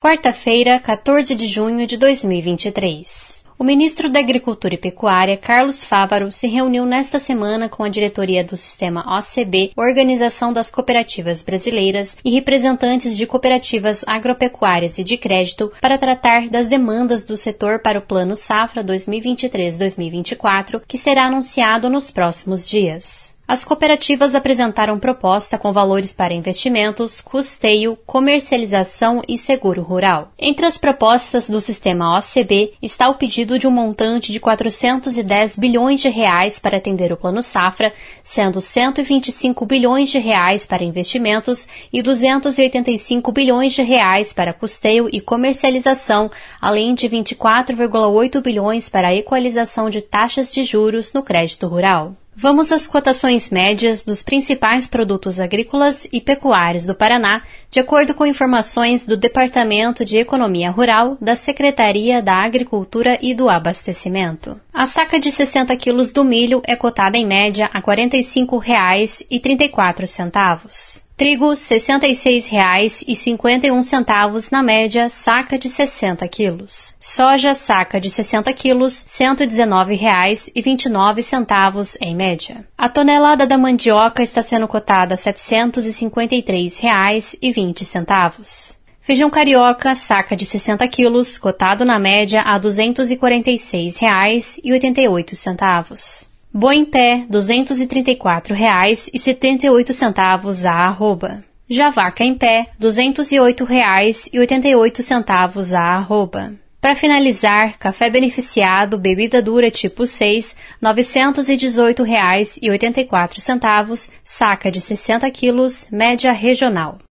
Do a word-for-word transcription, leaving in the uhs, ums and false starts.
Quarta-feira, quatorze de junho de dois mil e vinte e três. O ministro da Agricultura e Pecuária, Carlos Fávaro, se reuniu nesta semana com a diretoria do Sistema O C B, Organização das Cooperativas Brasileiras, e representantes de cooperativas agropecuárias e de crédito para tratar das demandas do setor para o Plano Safra dois mil e vinte e três a dois mil e vinte e quatro, que será anunciado nos próximos dias. As cooperativas apresentaram proposta com valores para investimentos, custeio, comercialização e seguro rural. Entre as propostas do sistema O C B está o pedido de um montante de quatrocentos e dez bilhões de reais para atender o Plano Safra, sendo cento e vinte e cinco bilhões de reais para investimentos e duzentos e oitenta e cinco bilhões de reais para custeio e comercialização, além de vinte e quatro vírgula oito bilhões para a equalização de taxas de juros no crédito rural. Vamos às cotações médias dos principais produtos agrícolas e pecuários do Paraná, de acordo com informações do Departamento de Economia Rural da Secretaria da Agricultura e do Abastecimento. A saca de sessenta quilos do milho é cotada em média a quarenta e cinco reais e trinta e quatro centavos. Trigo, sessenta e seis reais e cinquenta e um centavos na média, saca de sessenta quilos. Soja, saca de sessenta quilos, cento e dezenove reais e vinte e nove centavos em média. A tonelada da mandioca está sendo cotada a setecentos e cinquenta e três reais e vinte centavos. Feijão carioca, saca de sessenta quilos, cotado na média a duzentos e quarenta e seis reais e oitenta e oito centavos. Boi em pé, duzentos e trinta e quatro reais e setenta e oito centavos a arroba. Já vaca em pé, duzentos e oito reais e oitenta e oito centavos a arroba. Para finalizar, café beneficiado, bebida dura tipo seis, novecentos e dezoito reais e oitenta e quatro centavos, saca de sessenta quilos, média regional.